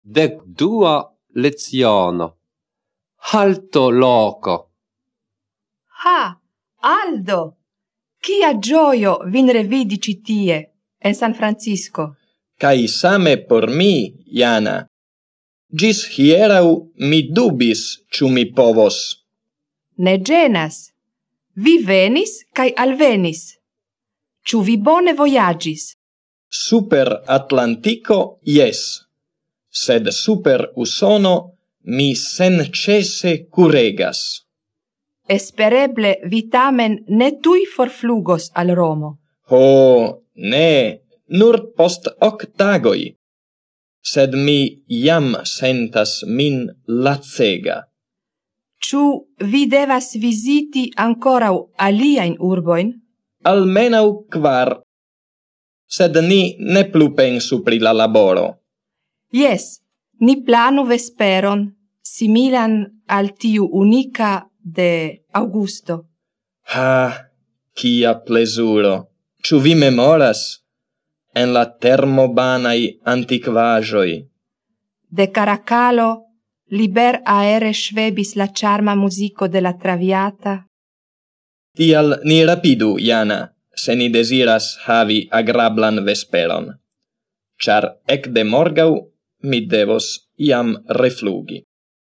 12 leziono. Halto loco. Ha, Aldo! Kia gioio vin revidi ci tie, en San Francisco. Kai same por mi, Jana. Gis hierau mi dubis ciu mi povos. Ne genas. Vi venis kai alvenis. Ciu vi bone voyagis? Super Atlantico, yes. Sed super Usono mi sencese curegas. Espereble vi tamen ne tui forflugos al Romo. Ho, ne, nur post 8 tagoi. Sed mi jam sentas min lacega. Ciu vi devas visiti ancorau aliain urboin? Almenau 4. Sed ni ne plu pensu pri la laboro. Yes, ni planu vesperon, similan al tiu unica de Augusto. Ha, kia plesuro! Ciu vi memoras? En la termobanai antiquajoi. De Caracalo liber aere svebis la charma musico de la Traviata. Tial ni rapidu, Jana, se ni desiras havi agrablan vesperon. Char ec de morgau mi devos iam reflugi.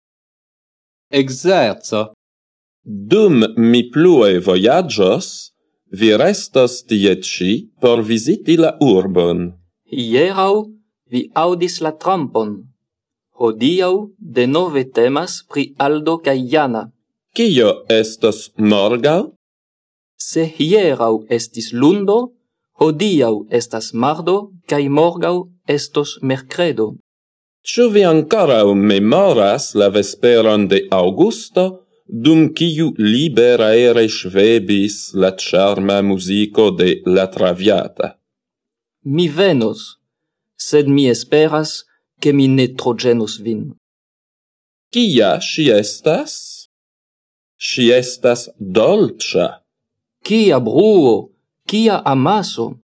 Exerzo. Dum mi plue voyagios, vi restos tie ci por visiti la urbon. Hierau vi audis la trampon. Hodiau de nove temas pri Aldo kai Jana. Kio estos morgau? Se hierau estis lundo, hodiau estas mardo, kai morgau estos mercredo. Ciu vi ancorau memoras la vesperon de Augusto, dum ciu liber aere svebis la charma musico de la Traviata? Mi venos, sed mi esperas che mi ne trogenus vin. Kia si estas? Si estas dolcia. Kia bruo, kia amaso!